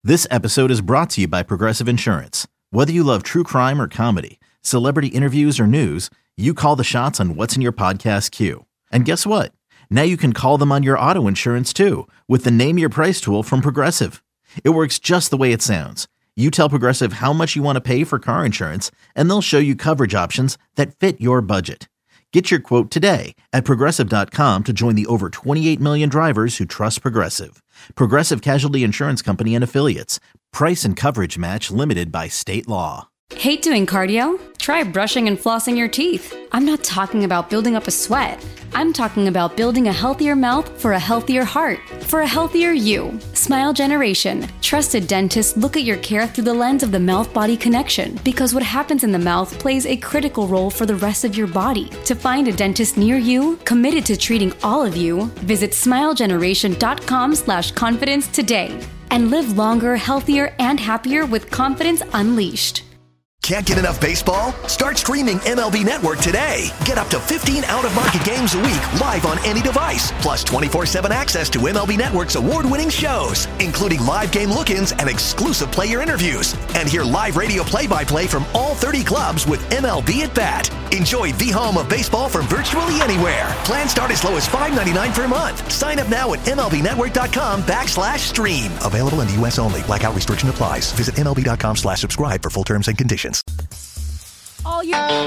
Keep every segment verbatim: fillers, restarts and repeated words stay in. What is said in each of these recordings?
This episode is brought to you by Progressive Insurance. Whether you love true crime or comedy, celebrity interviews or news, you call the shots on what's in your podcast queue. And guess what? Now you can call them on your auto insurance too with the Name Your Price tool from Progressive. It works just the way it sounds. You tell Progressive how much you want to pay for car insurance, and they'll show you coverage options that fit your budget. Get your quote today at Progressive dot com to join the over twenty-eight million drivers who trust Progressive. Progressive Casualty Insurance Company and Affiliates. Price and coverage match limited by state law. Hate doing cardio? Try brushing and flossing your teeth. I'm not talking about building up a sweat. I'm talking about building a healthier mouth for a healthier heart, for a healthier you. Smile Generation. Trusted dentists look at your care through the lens of the mouth-body connection, because what happens in the mouth plays a critical role for the rest of your body. To find a dentist near you, committed to treating all of you, visit smile generation dot com slash confidence today. And live longer, healthier, and happier with confidence unleashed. Can't get enough baseball? Start streaming M L B Network today. Get up to fifteen out-of-market games a week live on any device, plus twenty-four seven access to M L B Network's award-winning shows, including live game look-ins and exclusive player interviews. And hear live radio play-by-play from all thirty clubs with M L B at Bat. Enjoy the home of baseball from virtually anywhere. Plans start as low as five ninety-nine per month. Sign up now at MLBnetwork.com backslash stream. Available in the U S only. Blackout restriction applies. Visit MLB.com slash subscribe for full terms and conditions. All you. All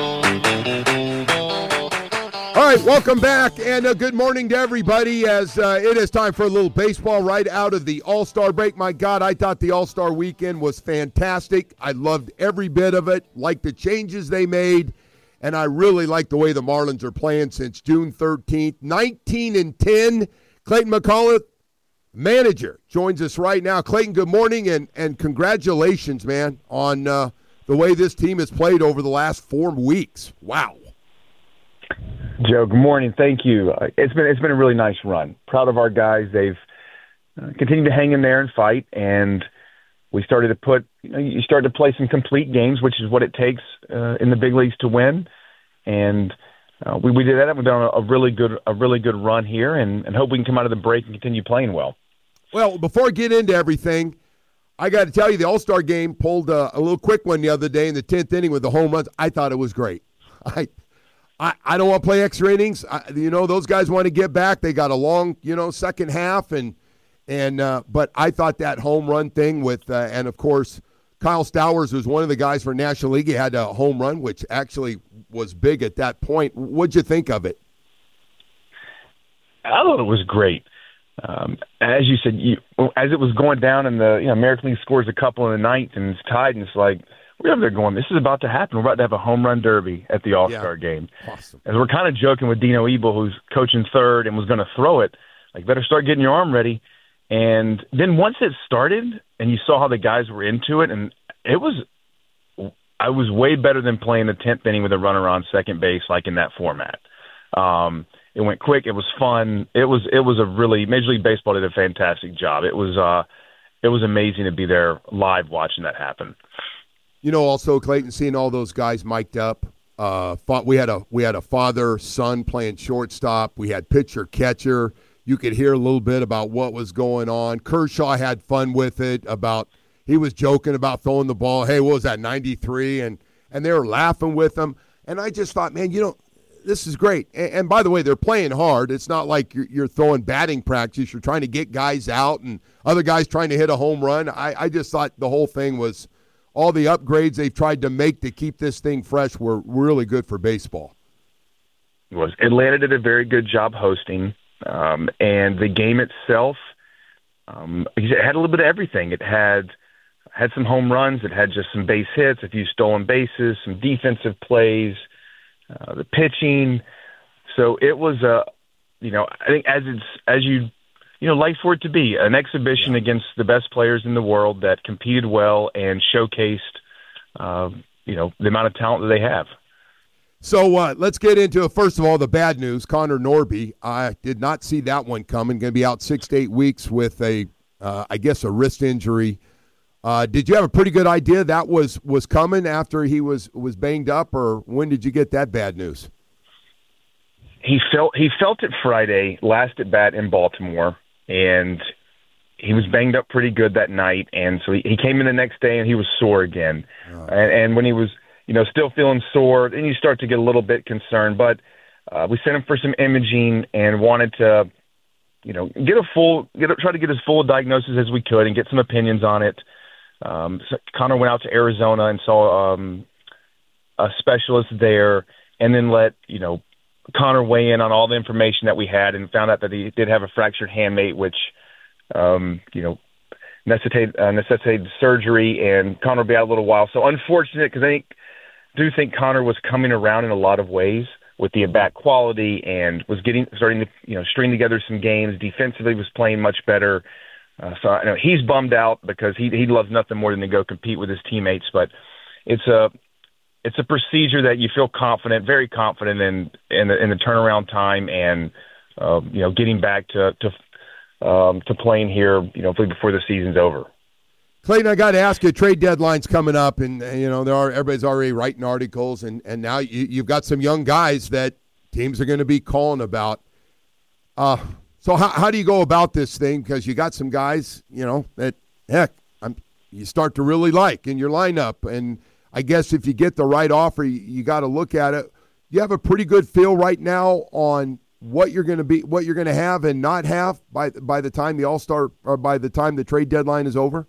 right, welcome back, and uh, good morning to everybody as uh, it is time for a little baseball right out of the All-Star break. My God, I thought the All-Star weekend was fantastic. I loved every bit of it, liked the changes they made, and I really like the way the Marlins are playing since June thirteenth. nineteen and ten. Clayton McCullough, manager, joins us right now. Clayton, good morning, and, and congratulations, man, on uh, – the way this team has played over the last four weeks. Wow. Joe, good morning. Thank you. Uh, it's been it's been a really nice run. Proud of our guys. They've uh, continued to hang in there and fight, and we started to put you know, you start to play some complete games, which is what it takes uh, in the big leagues to win. And uh, we we did that. We've done a, a really good a really good run here, and, and hope we can come out of the break and continue playing well. Well, before I get into everything, I got to tell you, the All-Star game pulled a, a little quick one the other day in the tenth inning with the home runs. I thought it was great. I I, I don't want to play extra innings. I, you know, those guys want to get back. They got a long, you know, second half. and and uh, But I thought that home run thing with, uh, and, of course, Kyle Stowers was one of the guys for National League. He had a home run, which actually was big at that point. What'd you think of it? I thought it was great. Um, as you said, you, as it was going down, and the you know, American League scores a couple in the ninth, and it's tied, and it's like we're over there going, "This is about to happen. We're about to have a home run derby at the All-Star yeah. game." Awesome. And we're kind of joking with Dino Ebel, who's coaching third and was going to throw it. Like, better start getting your arm ready. And then once it started, and you saw how the guys were into it, and it was, I was way better than playing the tenth inning with a runner on second base, like in that format. Um, It went quick. It was fun. It was it was a really Major League Baseball did a fantastic job. It was uh, it was amazing to be there live watching that happen. You know, also Clayton, seeing all those guys mic'd up. Uh, we had a we had a father son playing shortstop. We had pitcher catcher. You could hear a little bit about what was going on. Kershaw had fun with it. About he was joking about throwing the ball. Hey, what was that, ninety-three? And and they were laughing with him. And I just thought, man, you know. This is great. And, and by the way, they're playing hard. It's not like you're, you're throwing batting practice. You're trying to get guys out and other guys trying to hit a home run. I, I just thought the whole thing was all the upgrades they've tried to make to keep this thing fresh were really good for baseball. It was. Atlanta did a very good job hosting. Um, and the game itself, um, it had a little bit of everything. It had had some home runs. It had just some base hits, a few stolen bases, some defensive plays. Uh, the pitching, so it was a, uh, you know, I think as it's as you, you know, like for it to be an exhibition against the best players in the world that competed well and showcased, uh, you know, the amount of talent that they have. So uh, let's get into it. First of all, the bad news: Connor Norby. I did not see that one coming. Going to be out six to eight weeks with a, uh, I guess, a wrist injury. Uh, did you have a pretty good idea that was, was coming after he was, was banged up, or when did you get that bad news? He felt he felt it Friday, last at bat in Baltimore, and he was banged up pretty good that night, and so he, he came in the next day and he was sore again. Oh. And, and when he was, you know, still feeling sore, then you start to get a little bit concerned. But uh, we sent him for some imaging and wanted to, you know, get a full, get a, try to get as full a diagnosis as we could and get some opinions on it. Um, so Connor went out to Arizona and saw um, a specialist there, and then let, you know, Connor weigh in on all the information that we had, and found out that he did have a fractured handmate, which, um, you know, necessitated, uh, necessitated surgery, and Connor will be out a little while. So unfortunate, because I think, do think Connor was coming around in a lot of ways with the at-bat quality, and was getting starting to, you know, string together some games. Defensively was playing much better. Uh, so I know he's bummed out because he he loves nothing more than to go compete with his teammates. But it's a it's a procedure that you feel confident, very confident in in the, in the turnaround time, and uh, you know, getting back to to um, to playing here, you know, before the season's over. Clayton, I got to ask you, trade deadline's coming up, and you know there are everybody's already writing articles, and and now you, you've got some young guys that teams are going to be calling about. Uh, so how how do you go about this thing? Because you got some guys, you know, that heck, I'm, you start to really like in your lineup, and I guess if you get the right offer, you, you got to look at it. You have a pretty good feel right now on what you're going to be, what you're going to have and not have by by the time the All-Star or by the time the trade deadline is over.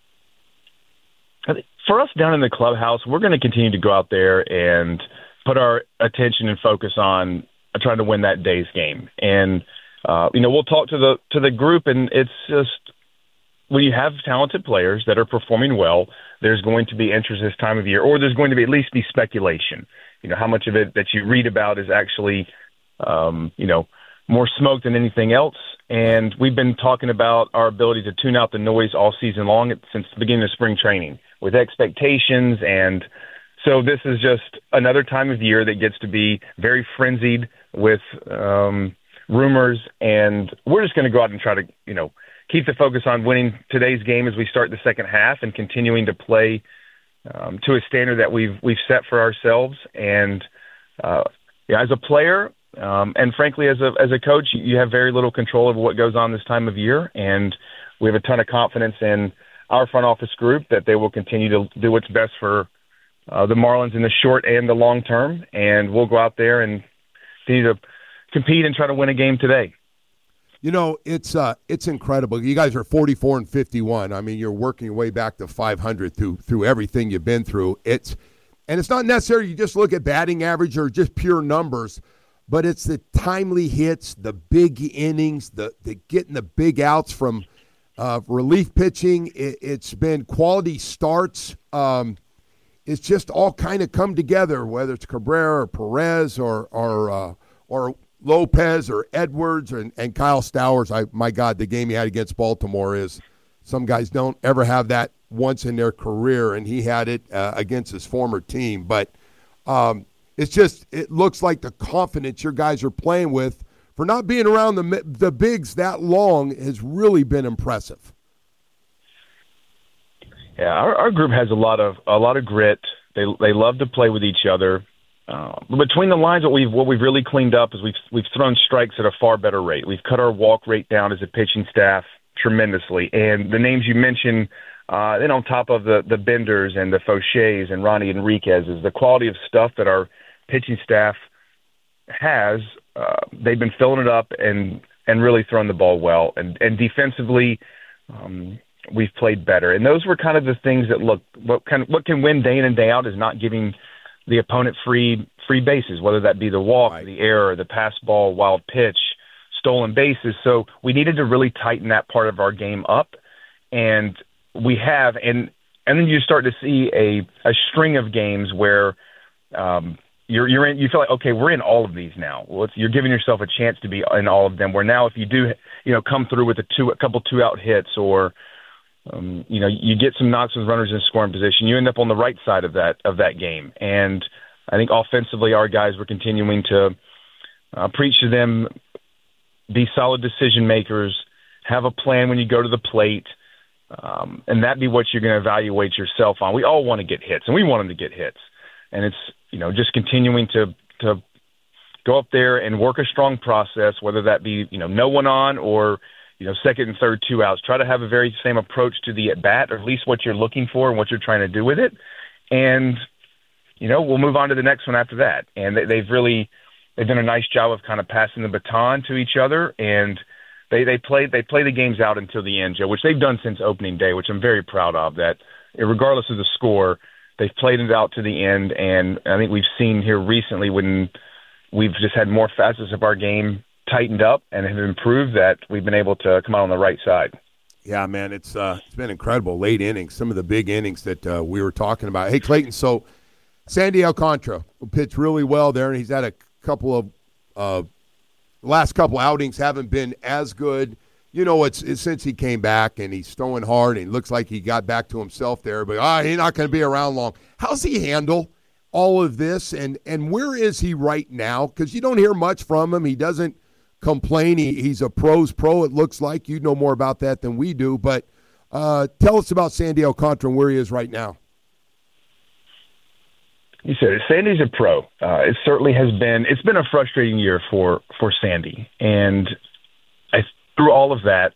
For us down in the clubhouse, we're going to continue to go out there and put our attention and focus on trying to win that day's game. And, uh, you know, we'll talk to the to the group, and it's just when you have talented players that are performing well, there's going to be interest this time of year, or there's going to be at least be speculation. You know, how much of it that you read about is actually, um, you know, more smoke than anything else. And we've been talking about our ability to tune out the noise all season long since the beginning of spring training, with expectations. And so this is just another time of year that gets to be very frenzied with um, rumors. And we're just going to go out and try to, you know, keep the focus on winning today's game as we start the second half, and continuing to play um, to a standard that we've we've set for ourselves. And uh, yeah, as a player, um, and frankly, as a as a coach, you have very little control over what goes on this time of year. And we have a ton of confidence in our front office group that they will continue to do what's best for uh, the Marlins in the short and the long term. And we'll go out there and continue to compete and try to win a game today. You know, it's uh, it's incredible. You guys are forty-four and fifty-one. I mean, you're working your way back to five hundred through through everything you've been through. It's and it's not necessarily you just look at batting average or just pure numbers, but it's the timely hits, the big innings, the the getting the big outs from uh, relief pitching. It, it's been quality starts. Um, it's just all kind of come together, whether it's Cabrera or Perez or or uh, or Lopez or Edwards or, and Kyle Stowers. I, my God, the game he had against Baltimore is some guys don't ever have that once in their career, and he had it uh, against his former team. But um, it's just it looks like the confidence your guys are playing with for not being around the the bigs that long has really been impressive. Yeah, our, our group has a lot of a lot of grit. They they love to play with each other. Uh, between the lines, what we've what we've really cleaned up is we've we've thrown strikes at a far better rate. We've cut our walk rate down as a pitching staff tremendously, and the names you mentioned, uh, then on top of the the Benders and the Fauchés and Ronnie Enriquez, is the quality of stuff that our pitching staff has. Uh, they've been filling it up and and really throwing the ball well, and and defensively, um, we've played better. And those were kind of the things that look what kind of, what can win day in and day out is not giving the opponent free free bases, whether that be the walk, right, the error, the pass ball, wild pitch, stolen bases. So we needed to really tighten that part of our game up, and we have. And and then you start to see a, a string of games where um, you're you're in. You feel like, okay, we're in all of these now. Well, it's, you're giving yourself a chance to be in all of them. Where now, if you do, you know, come through with a two a couple two out hits, or Um, you know, you get some knocks with runners in scoring position, you end up on the right side of that of that game. And I think offensively, our guys were continuing to uh, preach to them, be solid decision makers, have a plan when you go to the plate, um, and that be what you're going to evaluate yourself on. We all want to get hits, and we want them to get hits. And it's, you know, just continuing to to go up there and work a strong process, whether that be, you know, no one on or you know, second and third, two outs. Try to have a very same approach to the at-bat, or at least what you're looking for and what you're trying to do with it. And, you know, we'll move on to the next one after that. And they, they've really they've done a nice job of kind of passing the baton to each other, and they they play they play the games out until the end, Joe, which they've done since opening day, which I'm very proud of. That regardless of the score, they've played it out to the end, and I think we've seen here recently when we've just had more facets of our game tightened up and have improved, that we've been able to come out on the right side. Yeah, man, it's uh, it's been incredible late innings, some of the big innings that uh, we were talking about. Hey, Clayton, so Sandy Alcantara pitched really well there, and he's had a couple of uh, last couple outings haven't been as good. You know, it's, it's since he came back, and he's throwing hard, and it looks like he got back to himself there. But ah, he's not going to be around long. How's he handle all of this, and and where is he right now? Because you don't hear much from him. He doesn't complain. He, he's a pro's pro, it looks like. You know more about that than we do. But uh, tell us about Sandy Alcantara and where he is right now. You said it. Sandy's a pro. Uh, it certainly has been. It's been a frustrating year for for Sandy, and I, through all of that,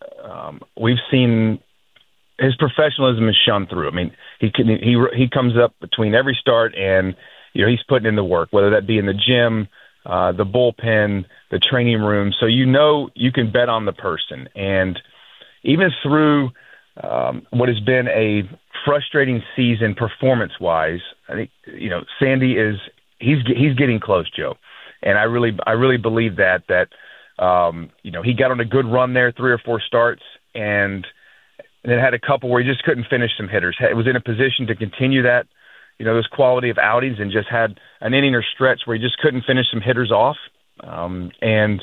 um, we've seen his professionalism is shone through. I mean, he can, he he comes up between every start, and you know he's putting in the work, whether that be in the gym, uh, the bullpen, the training room. So you know you can bet on the person, and even through um, what has been a frustrating season performance-wise, I think you know Sandy is he's he's getting close, Joe, and I really I really believe that that um, you know he got on a good run there, three or four starts, and, and then had a couple where he just couldn't finish some hitters. It was in a position to continue that, you know, those quality of outings, and just had an inning or stretch where he just couldn't finish some hitters off, um, and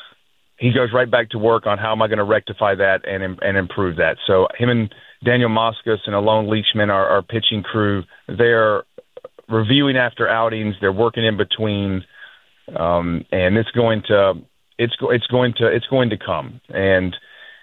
he goes right back to work on how am I going to rectify that and and improve that. So him and Daniel Moscas and Alon Leachman, our, our pitching crew, they're reviewing after outings. They're working in between, um, and it's going to it's it's going to it's going to come. And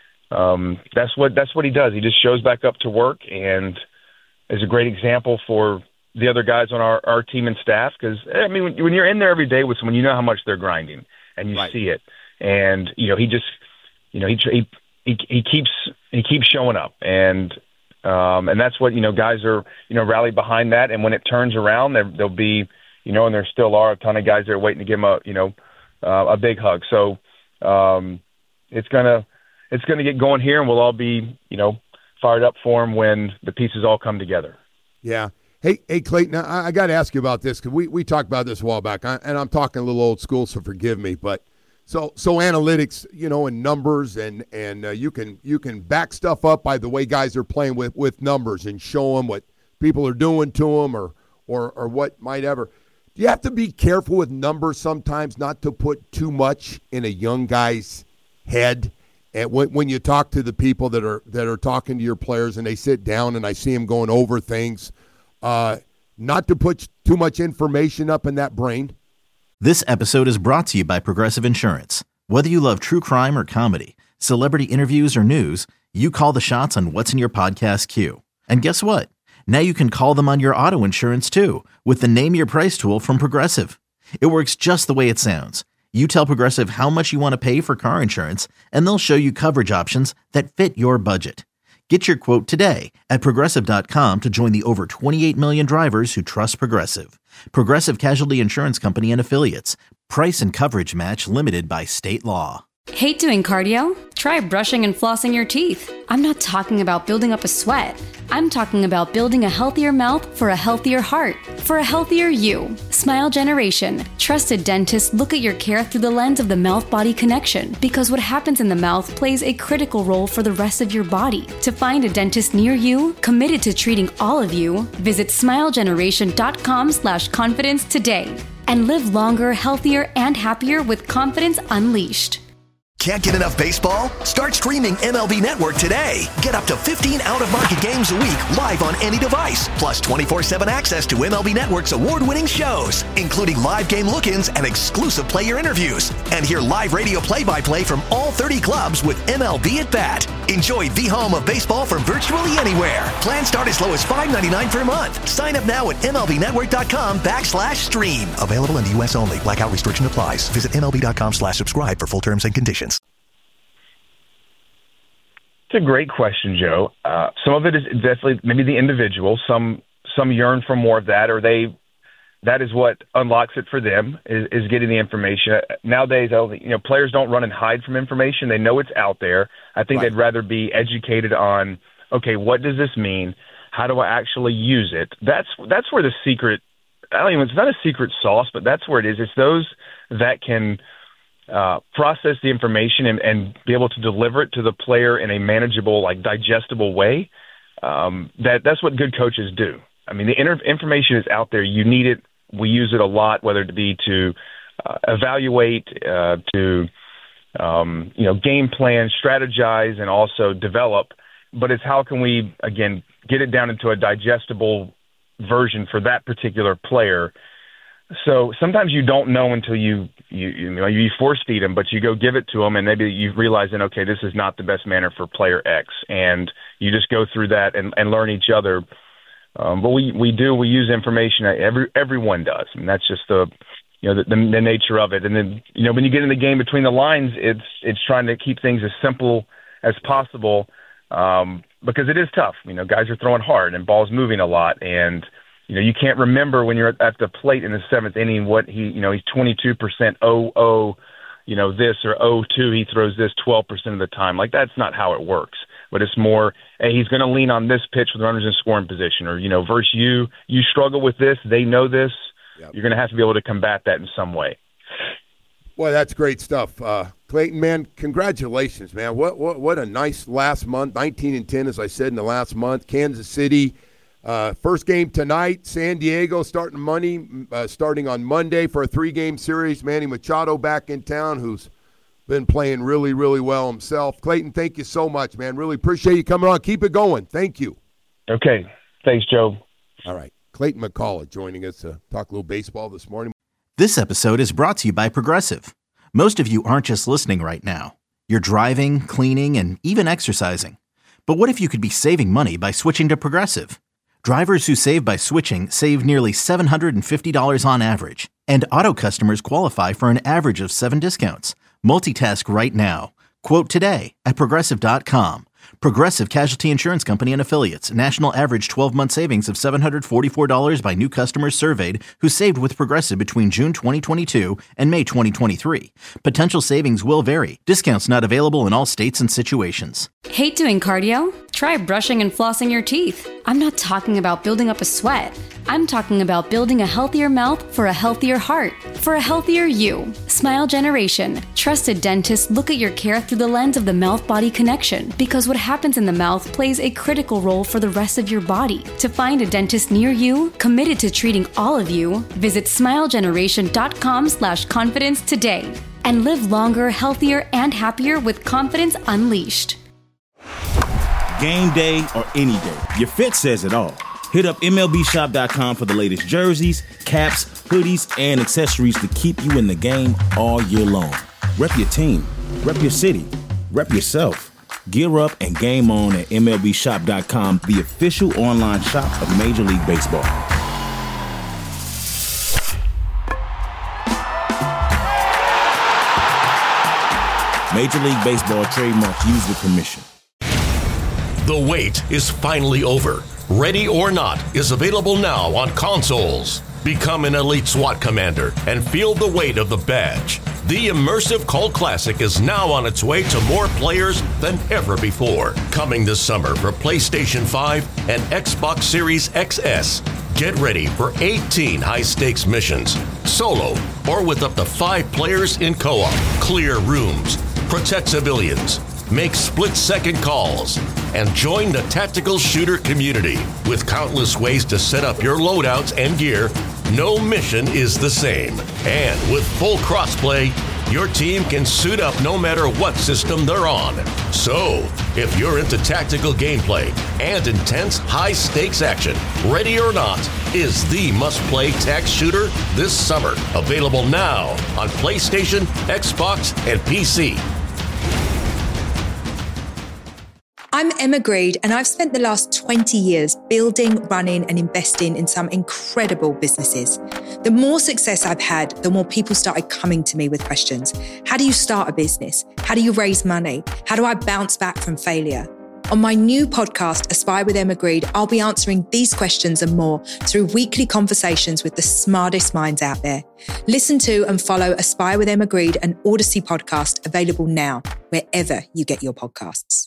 um, that's what that's what he does. He just shows back up to work and is a great example for the other guys on our, our team and staff. Because I mean, when, when you're in there every day with someone, you know how much they're grinding, and you right. see it. And you know, he just you know he he he, he keeps. He keeps showing up, and um, and that's what, you know, guys are, you know, rally behind that. And when it turns around, there, there'll be, you know, and there still are a ton of guys that are waiting to give him a, you know, uh, a big hug. So um, it's gonna it's gonna get going here, and we'll all be, you know, fired up for him when the pieces all come together. Yeah. Hey, hey, Clayton, I, I got to ask you about this, because we, we talked about this a while back, I, and I'm talking a little old school, so forgive me, but. So so analytics, you know, and numbers, and and uh, you can you can back stuff up by the way guys are playing with, with numbers, and show them what people are doing to them, or or or what might ever. Do you have to be careful with numbers sometimes, not to put too much in a young guy's head? And when when you talk to the people that are that are talking to your players, and they sit down, and I see them going over things, uh, not to put too much information up in that brain. This episode is brought to you by Progressive Insurance. Whether you love true crime or comedy, celebrity interviews or news, you call the shots on what's in your podcast queue. And guess what? Now you can call them on your auto insurance too, with the Name Your Price tool from Progressive. It works just the way it sounds. You tell Progressive how much you want to pay for car insurance, and they'll show you coverage options that fit your budget. Get your quote today at Progressive dot com to join the over twenty-eight million drivers who trust Progressive. Progressive Casualty Insurance Company and Affiliates. Price and coverage match limited by state law. Hate doing cardio? Try brushing and flossing your teeth. I'm not talking about building up a sweat. I'm talking about building a healthier mouth for a healthier heart, for a healthier you. Smile Generation. Trusted dentists look at your care through the lens of the mouth-body connection, because what happens in the mouth plays a critical role for the rest of your body. To find a dentist near you, committed to treating all of you, visit smilegeneration.com slash confidence today. And live longer, healthier, and happier with confidence unleashed. Can't get enough baseball? Start streaming M L B Network today. Get up to fifteen out-of-market games a week live on any device, plus twenty-four seven access to M L B Network's award-winning shows, including live game look-ins and exclusive player interviews. And hear live radio play-by-play from all thirty clubs with M L B at Bat. Enjoy the home of baseball from virtually anywhere. Plans start as low as five ninety-nine per month. Sign up now at MLBnetwork.com backslash stream. Available in the U S only. Blackout restriction applies. Visit MLB.com slash subscribe for full terms and conditions. It's a great question, Joe. Uh, some of it is definitely maybe the individual. Some some yearn for more of that, or they that is what unlocks it for them is, is getting the information. Nowadays, you know, players don't run and hide from information. They know it's out there. I think right. They'd rather be educated on, okay, what does this mean? How do I actually use it? That's that's where the secret. I don't even. It's not a secret sauce, but that's where it is. It's those that can uh, process the information and, and be able to deliver it to the player in a manageable, like digestible way. Um, that that's what good coaches do. I mean, the inter- information is out there. You need it. We use it a lot, whether it be to uh, evaluate, uh, to um, you know, game plan, strategize, and also develop. But it's how can we again get it down into a digestible version for that particular player. So sometimes you don't know until you you you know you force feed them, but you go give it to them, and maybe you realize then, okay, this is not the best manner for player X, and you just go through that and, and learn each other. Um, but we, we do we use information. Every everyone does, and that's just the you know the, the, the nature of it. And then you know when you get in the game between the lines, it's it's trying to keep things as simple as possible. Um, because it is tough. You know, guys are throwing hard and ball's moving a lot, and you know you can't remember when you're at the plate in the seventh inning what he, you know, he's twenty-two percent oh oh, you know, this or oh two, he throws this twelve percent of the time. Like that's not how it works. But it's more, hey, he's going to lean on this pitch with runners in scoring position, or you know, versus you, you struggle with this, they know this. Yep. You're going to have to be able to combat that in some way. Boy, that's great stuff. Uh, Clayton, man, congratulations, man. What what what a nice last month, nineteen and ten, as I said, in the last month. Kansas City, uh, first game tonight. San Diego starting Monday, uh, starting on Monday for a three-game series. Manny Machado back in town, who's been playing really, really well himself. Clayton, thank you so much, man. Really appreciate you coming on. Keep it going. Thank you. Okay. Thanks, Joe. All right. Clayton McCullough joining us to talk a little baseball this morning. This episode is brought to you by Progressive. Most of you aren't just listening right now. You're driving, cleaning, and even exercising. But what if you could be saving money by switching to Progressive? Drivers who save by switching save nearly seven hundred fifty dollars on average. And auto customers qualify for an average of seven discounts. Multitask right now. Quote today at Progressive dot com. Progressive Casualty Insurance Company and Affiliates. National average twelve-month savings of seven hundred forty-four dollars by new customers surveyed who saved with Progressive between June twenty twenty-two and May twenty twenty-three. Potential savings will vary. Discounts not available in all states and situations. Hate doing cardio? Try brushing and flossing your teeth. I'm not talking about building up a sweat. I'm talking about building a healthier mouth for a healthier heart, for a healthier you. Smile Generation. Trusted dentists look at your care through the lens of the mouth-body connection, because what happens in the mouth plays a critical role for the rest of your body. To find a dentist near you, committed to treating all of you, visit smilegeneration.com slash confidence today. And live longer, healthier, and happier with confidence unleashed. Game day or any day, your fit says it all. Hit up M L B shop dot com for the latest jerseys, caps, hoodies, and accessories to keep you in the game all year long. Rep your team, rep your city, rep yourself. Gear up and game on at M L B shop dot com, the official online shop of Major League Baseball. Major League Baseball trademark used with permission. The wait is finally over. Ready or Not is available now on consoles. Become an elite SWAT commander and feel the weight of the badge. The immersive Cult Classic is now on its way to more players than ever before. Coming this summer for PlayStation five and Xbox Series X S. Get ready for eighteen high-stakes missions, solo or with up to five players in co-op. Clear rooms, protect civilians, make split-second calls, and join the tactical shooter community. With countless ways to set up your loadouts and gear, no mission is the same. And with full crossplay, your team can suit up no matter what system they're on. So, if you're into tactical gameplay and intense high-stakes action, Ready or Not is the must-play tac shooter this summer. Available now on PlayStation, Xbox, and P C. I'm Emma Greed, and I've spent the last twenty years building, running, and investing in some incredible businesses. The more success I've had, the more people started coming to me with questions. How do you start a business? How do you raise money? How do I bounce back from failure? On my new podcast, Aspire with Emma Grede, I'll be answering these questions and more through weekly conversations with the smartest minds out there. Listen to and follow Aspire with Emma Grede, an Odyssey podcast, available now, wherever you get your podcasts.